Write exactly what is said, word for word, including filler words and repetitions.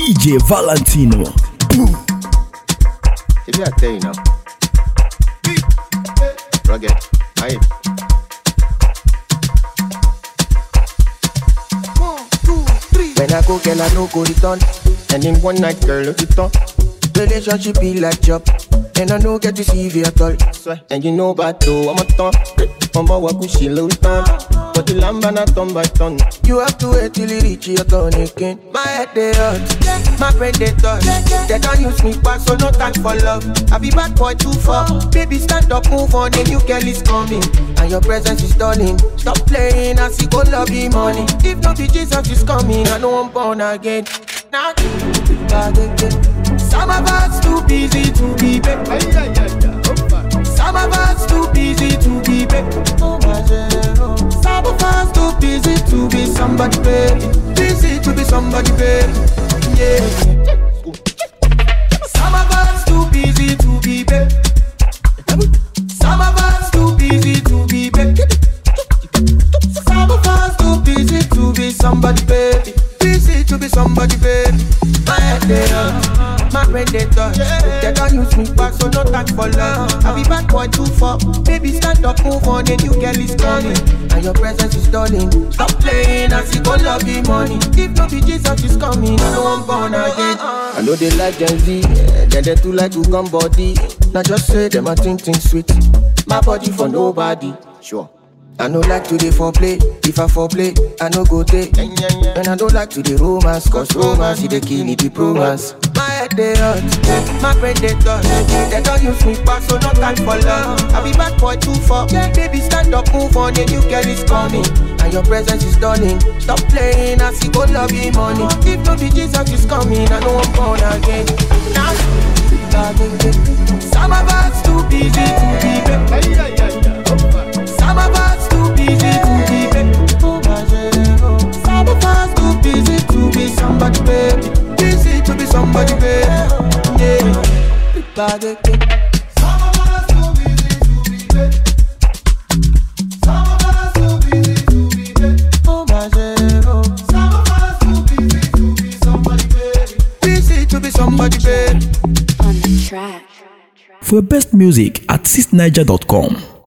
D J Valentino. Maybe I tell you now. Rugged, aye. One, two, three. When I go, girl, I no go return. And in one night, girl, no return. Relationship be like job, and I no get to see you at all. And you know about though, I'm a ton. I'm a wakushi low ton. But the lamb and I turn by turn. You have to wait till you reach your turn again. My head they hurt, my brain they touch. They don't use me back, so no time for love. I be bad boy too far. Baby, stand up, move on, a new girl is coming. And your presence is stalling. Stop playing, I see go love you money. If not be Jesus is coming, I know I'm born again. Now, some of us too busy to be back. Some of us too busy to be back. Some of us too busy to be somebody, baby. Busy to be somebody, baby. Yeah. Some of us too busy to be back. Some of us too busy to be back. Some of us too busy to be somebody, baby. Busy to be somebody, baby. My head they hurt, my brain they touch. They don't use me back, so no time for love. I be bad boy too far. Baby, stand up, move on, a new girl is coming. And your presence is stalling. Stop playing, I see go love you money. If not be Jesus is coming, I know I'm born again. I know they like Gen Z, then they too like to come body. Now just say them a think think sweet. My body for nobody, sure. I no like to dey foreplay. If I foreplay, I no go take. And I don't like to dey romance, cause romance is the kill me the romance. My head they hurt, my brain they touch. They don't use me back, so no time for love. I be bad boy too far. Baby, stand up, move on, a new girl is coming. And your presence is stunning. Stop playing, I see go love you money. If not be Jesus is coming, I know I'm born again. Now, some of us too busy to be back. Some of us too busy to be back. Some of us too busy to be somebody, baby. Busy to be somebody, baby. Yeah. Some of us too busy to be back. Some of us too busy to be back. Some of us too busy to be somebody, baby. Busy to be somebody, baby. On the track. For best music at six niger dot com.